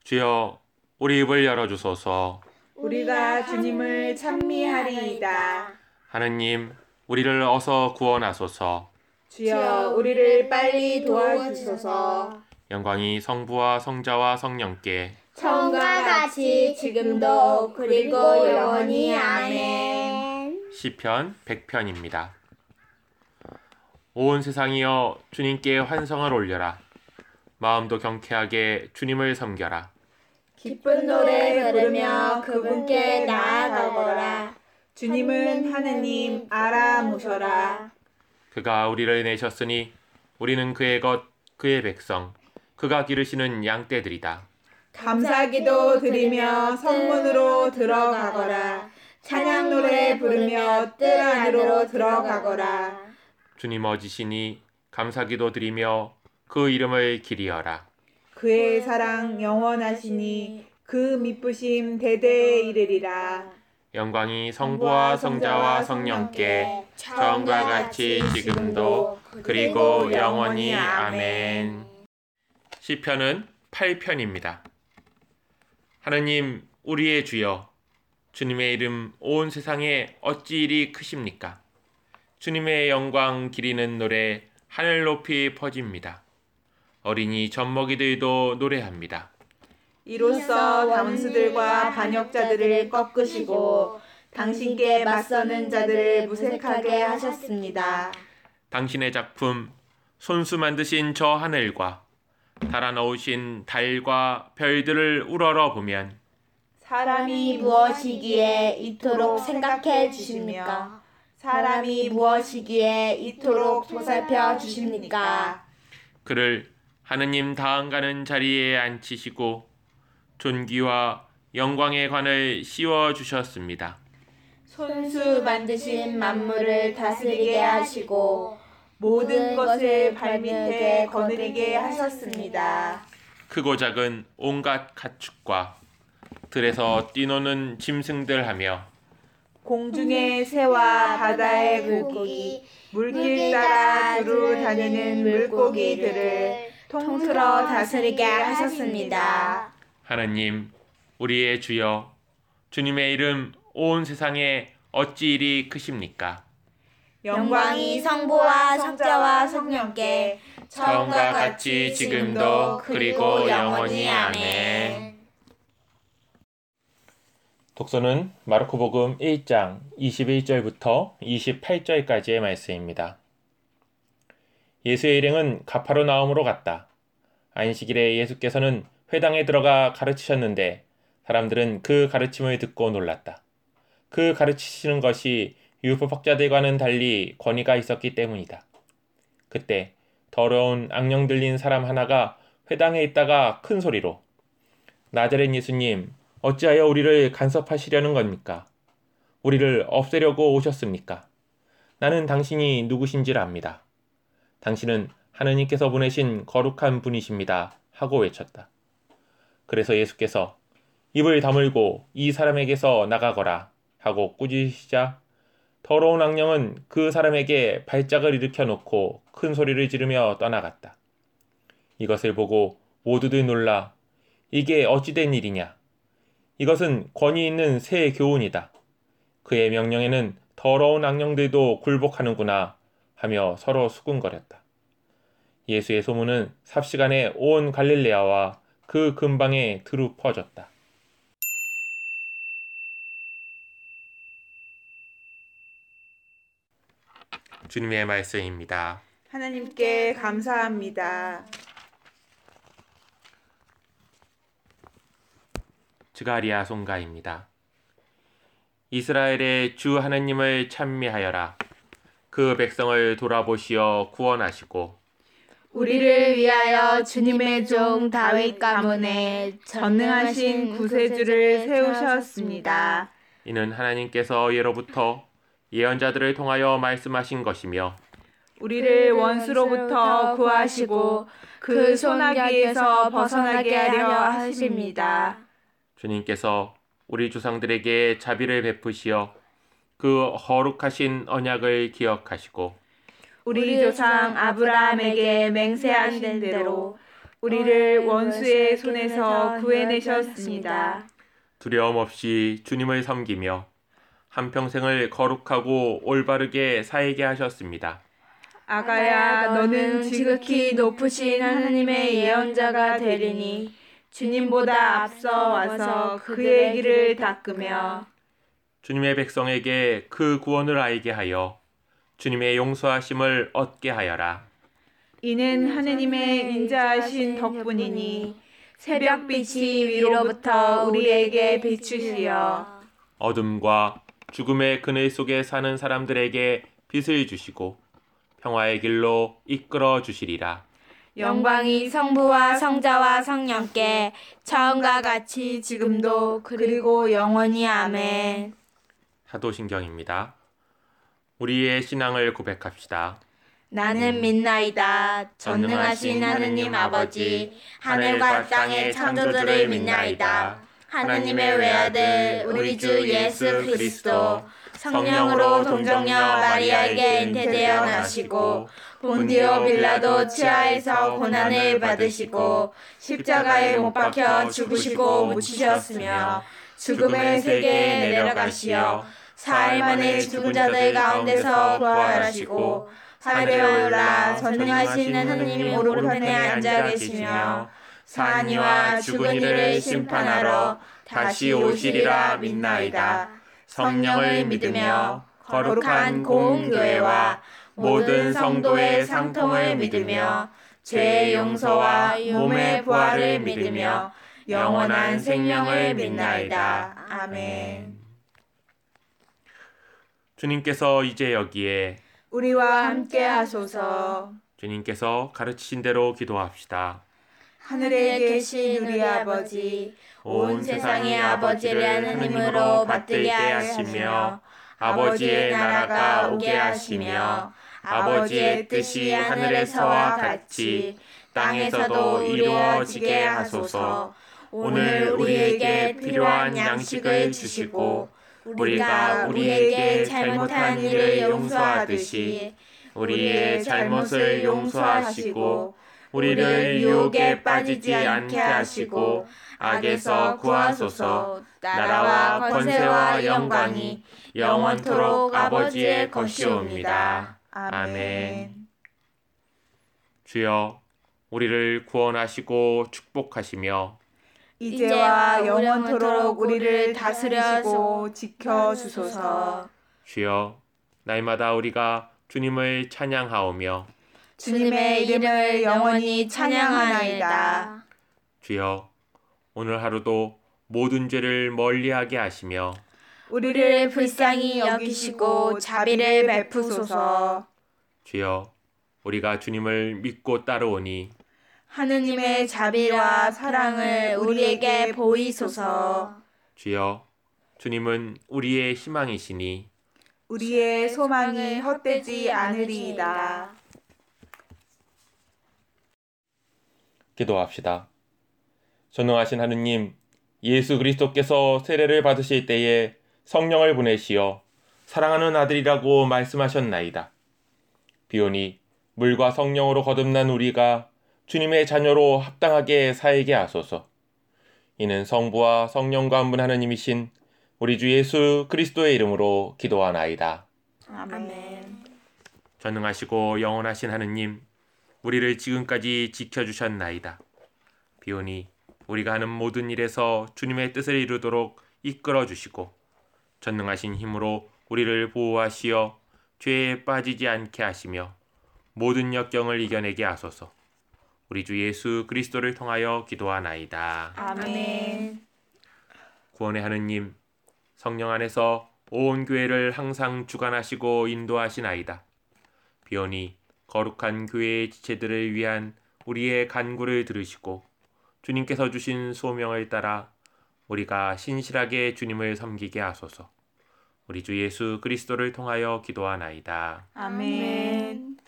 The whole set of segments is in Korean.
주여, 우리 입을 열어주소서. 우리가 주님을 찬미하리이다. 하느님, 우리를 어서 구원하소서. 주여, 우리를 빨리 도와주소서. 영광이 성부와 성자와 성령께 처음과 같이 지금도 그리고 영원히 아멘. 시편 100편입니다. 온 세상이여 주님께 환성을 올려라. 마음도 경쾌하게 주님을 섬겨라. 기쁜 노래 부르며 그분께 나아가거라. 주님은 하느님 알아보셔라. 그가 우리를 내셨으니 우리는 그의 것, 그의 백성, 그가 기르시는 양떼들이다. 감사기도 드리며 성문으로 들어가거라. 찬양 노래 부르며 뜰 안으로 들어가거라. 주님 어지시니 감사기도 드리며 그 이름을 기리어라. 그의 사랑 영원하시니 그 미쁘심 대대에 이르리라. 영광이 성부와 성자와 성령께 처음과 같이 지금도 그리고 영원히 아멘. 시편은 8편입니다. 하느님 우리의 주여, 주님의 이름 온 세상에 어찌 이리 크십니까? 주님의 영광 기리는 노래 하늘 높이 퍼집니다. 어린이 젖먹이들도 노래합니다. 이로써 담수들과 반역자들을 꺾으시고 당신께 맞서는 자들을 무색하게 하셨습니다. 당신의 작품 손수 만드신 저 하늘과 달아넣으신 달과 별들을 우러러 보면 사람이 무엇이기에 이토록 생각해 주십니까? 사람이 무엇이기에 이토록 보살펴 주십니까? 그를 하느님 다한가는 자리에 앉히시고 존귀와 영광의 관을 씌워 주셨습니다. 손수 만드신 만물을 다스리게 하시고 모든 것을 발밑에 거느리게 하셨습니다. 크고 작은 온갖 가축과 들에서 뛰노는 짐승들 하며 공중의 새와 바다의 물고기, 물길 따라 두루 다니는 물고기들을 통틀어 다스리게 하셨습니다. 하느님 우리의 주여, 주님의 이름 온 세상에 어찌 이리 크십니까? 영광이 성부와 성자와 성령께 처음과 같이 지금도 그리고 영원히 아멘. 독서는 마르코복음 1장 21절부터 28절까지의 말씀입니다. 예수의 일행은 가파르나움으로 갔다. 안식일에 예수께서는 회당에 들어가 가르치셨는데 사람들은 그 가르침을 듣고 놀랐다. 그 가르치시는 것이 율법학자들과는 달리 권위가 있었기 때문이다. 그때 더러운 악령 들린 사람 하나가 회당에 있다가 큰 소리로 나자렛 예수님, 어찌하여 우리를 간섭하시려는 겁니까? 우리를 없애려고 오셨습니까? 나는 당신이 누구신지를 압니다. 당신은 하느님께서 보내신 거룩한 분이십니다. 하고 외쳤다. 그래서 예수께서 입을 다물고 이 사람에게서 나가거라 하고 꾸짖으시자 더러운 악령은 그 사람에게 발작을 일으켜 놓고 큰 소리를 지르며 떠나갔다. 이것을 보고 모두들 놀라 이게 어찌된 일이냐? 이것은 권위 있는 새 교훈이다. 그의 명령에는 더러운 악령들도 굴복하는구나 하며 서로 수군거렸다. 예수의 소문은 삽시간에 온 갈릴레아와 그 근방에 두루 퍼졌다. 주님의 말씀입니다. 하나님께 감사합니다. 스가랴 송가입니다. 이스라엘의 주 하느님을 찬미하여라. 그 백성을 돌아보시어 구원하시고 우리를 위하여 주님의 종 다윗 가문에 전능하신 구세주를 세우셨습니다. 이는 하나님께서 예로부터 예언자들을 통하여 말씀하신 것이며 우리를 원수로부터 구하시고 그 소나기에서 벗어나게 하려 하십니다. 주님께서 우리 조상들에게 자비를 베푸시어 그 거룩하신 언약을 기억하시고 우리 조상 아브라함에게 맹세하신 대로 우리를 원수의 손에서 구해내셨습니다. 두려움 없이 주님을 섬기며 한평생을 거룩하고 올바르게 살게 하셨습니다. 아가야, 너는 지극히 높으신 하나님의 예언자가 되리니 주님보다 앞서 와서 그의 길을 닦으며 주님의 백성에게 그 구원을 알게 하여 주님의 용서하심을 얻게 하여라. 이는 하느님의 인자하신 덕분이니 새벽빛이 위로부터 우리에게 비추시어 어둠과 죽음의 그늘 속에 사는 사람들에게 빛을 주시고 평화의 길로 이끌어 주시리라. 영광이 성부와 성자와 성령께 처음과 같이 지금도 그리고 영원히 아멘. 사도신경입니다. 우리의 신앙을 고백합시다. 나는 믿나이다. 전능하신 하느님 아버지, 하늘과 땅의 창조주를 믿나이다. 하느님의 외아들 우리 주 예수 그리스도 성령으로 동정녀 마리아에게 잉태되어 나시고 본디오 빌라도 치하에서 고난을 받으시고 십자가에 못 박혀 죽으시고 묻히셨으며 죽음의 세계에 내려가시어 사흘 만에 죽은 자들 가운데서 부활하시고 하늘에 올라 전능하신 하느님 오른편에 앉아 계시며 사한 이와 죽은 이를 심판하러 다시 오시리라 믿나이다. 성령을 믿으며 거룩한 공교회와 모든 성도의 상통을 믿으며 죄의 용서와 몸의 부활을 믿으며 영원한 생명을 믿나이다. 아멘. 주님께서 이제 여기에 우리와 함께 하소서. 주님께서 가르치신 대로 기도합시다. 하늘에 계신 우리 아버지, 온 세상의 아버지를 하느님으로 받들게 하시며 아버지의 나라가 오게 하시며 아버지의 뜻이 하늘에서와 같이 땅에서도 이루어지게 하소서. 오늘 우리에게 필요한 양식을 주시고 우리가 우리에게 잘못한 일을 용서하듯이 우리의 잘못을 용서하시고 우리를 유혹에 빠지지 않게 하시고 악에서 구하소서. 나라와 권세와 영광이 영원토록 아버지의 것이옵니다. 아멘. 주여, 우리를 구원하시고 축복하시며 이제와 영원토록 우리를 다스리시고 지켜주소서. 주여, 날마다 우리가 주님을 찬양하오며 주님의 이름을 영원히 찬양하나이다. 주여, 오늘 하루도 모든 죄를 멀리하게 하시며 우리를 불쌍히 여기시고 자비를 베푸소서. 주여, 우리가 주님을 믿고 따르오니 하느님의 자비와 사랑을 우리에게 보이소서. 주여, 주님은 우리의 희망이시니 우리의 소망이 헛되지 않으리이다. 기도합시다. 전능하신 하느님, 예수 그리스도께서 세례를 받으실 때에 성령을 보내시어 사랑하는 아들이라고 말씀하셨나이다. 비오니 물과 성령으로 거듭난 우리가 주님의 자녀로 합당하게 살게 하소서. 이는 성부와 성령과 한 분 하느님이신 우리 주 예수 그리스도의 이름으로 기도하나이다. 아멘. 전능하시고 영원하신 하느님, 우리를 지금까지 지켜주셨나이다. 비오니 우리가 하는 모든 일에서 주님의 뜻을 이루도록 이끌어주시고 전능하신 힘으로 우리를 보호하시어 죄에 빠지지 않게 하시며 모든 역경을 이겨내게 하소서. 우리 주 예수 그리스도를 통하여 기도하나이다. 아멘. 구원의 하느님, 성령 안에서 온 교회를 항상 주관하시고 인도하시나이다. 비오니 거룩한 교회의 지체들을 위한 우리의 간구를 들으시고 주님께서 주신 소명을 따라 우리가 신실하게 주님을 섬기게 하소서. 우리 주 예수 그리스도를 통하여 기도하나이다. 아멘.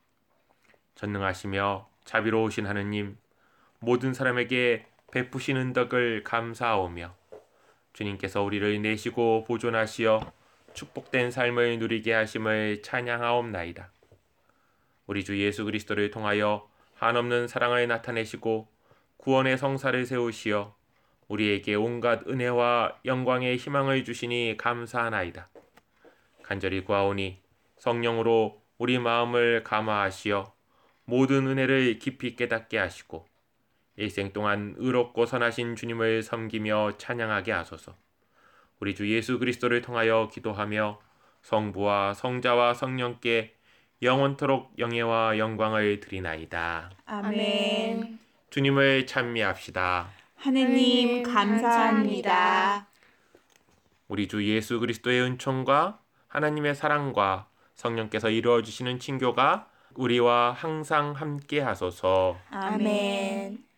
전능하시며 자비로우신 하느님, 모든 사람에게 베푸시는 덕을 감사하오며 주님께서 우리를 내시고 보존하시어 축복된 삶을 누리게 하심을 찬양하옵나이다. 우리 주 예수 그리스도를 통하여 한없는 사랑을 나타내시고 구원의 성사를 세우시어 우리에게 온갖 은혜와 영광의 희망을 주시니 감사하나이다. 간절히 구하오니 성령으로 우리 마음을 감화하시어 모든 은혜를 깊이 깨닫게 하시고 일생 동안 의롭고 선하신 주님을 섬기며 찬양하게 하소서. 우리 주 예수 그리스도를 통하여 기도하며 성부와 성자와 성령께 영원토록 영예와 영광을 드리나이다. 아멘. 주님을 찬미합시다. 하느님 감사합니다. 우리 주 예수 그리스도의 은총과 하나님의 사랑과 성령께서 이루어 주시는 친교가 우리와 항상 함께 하소서. 아멘.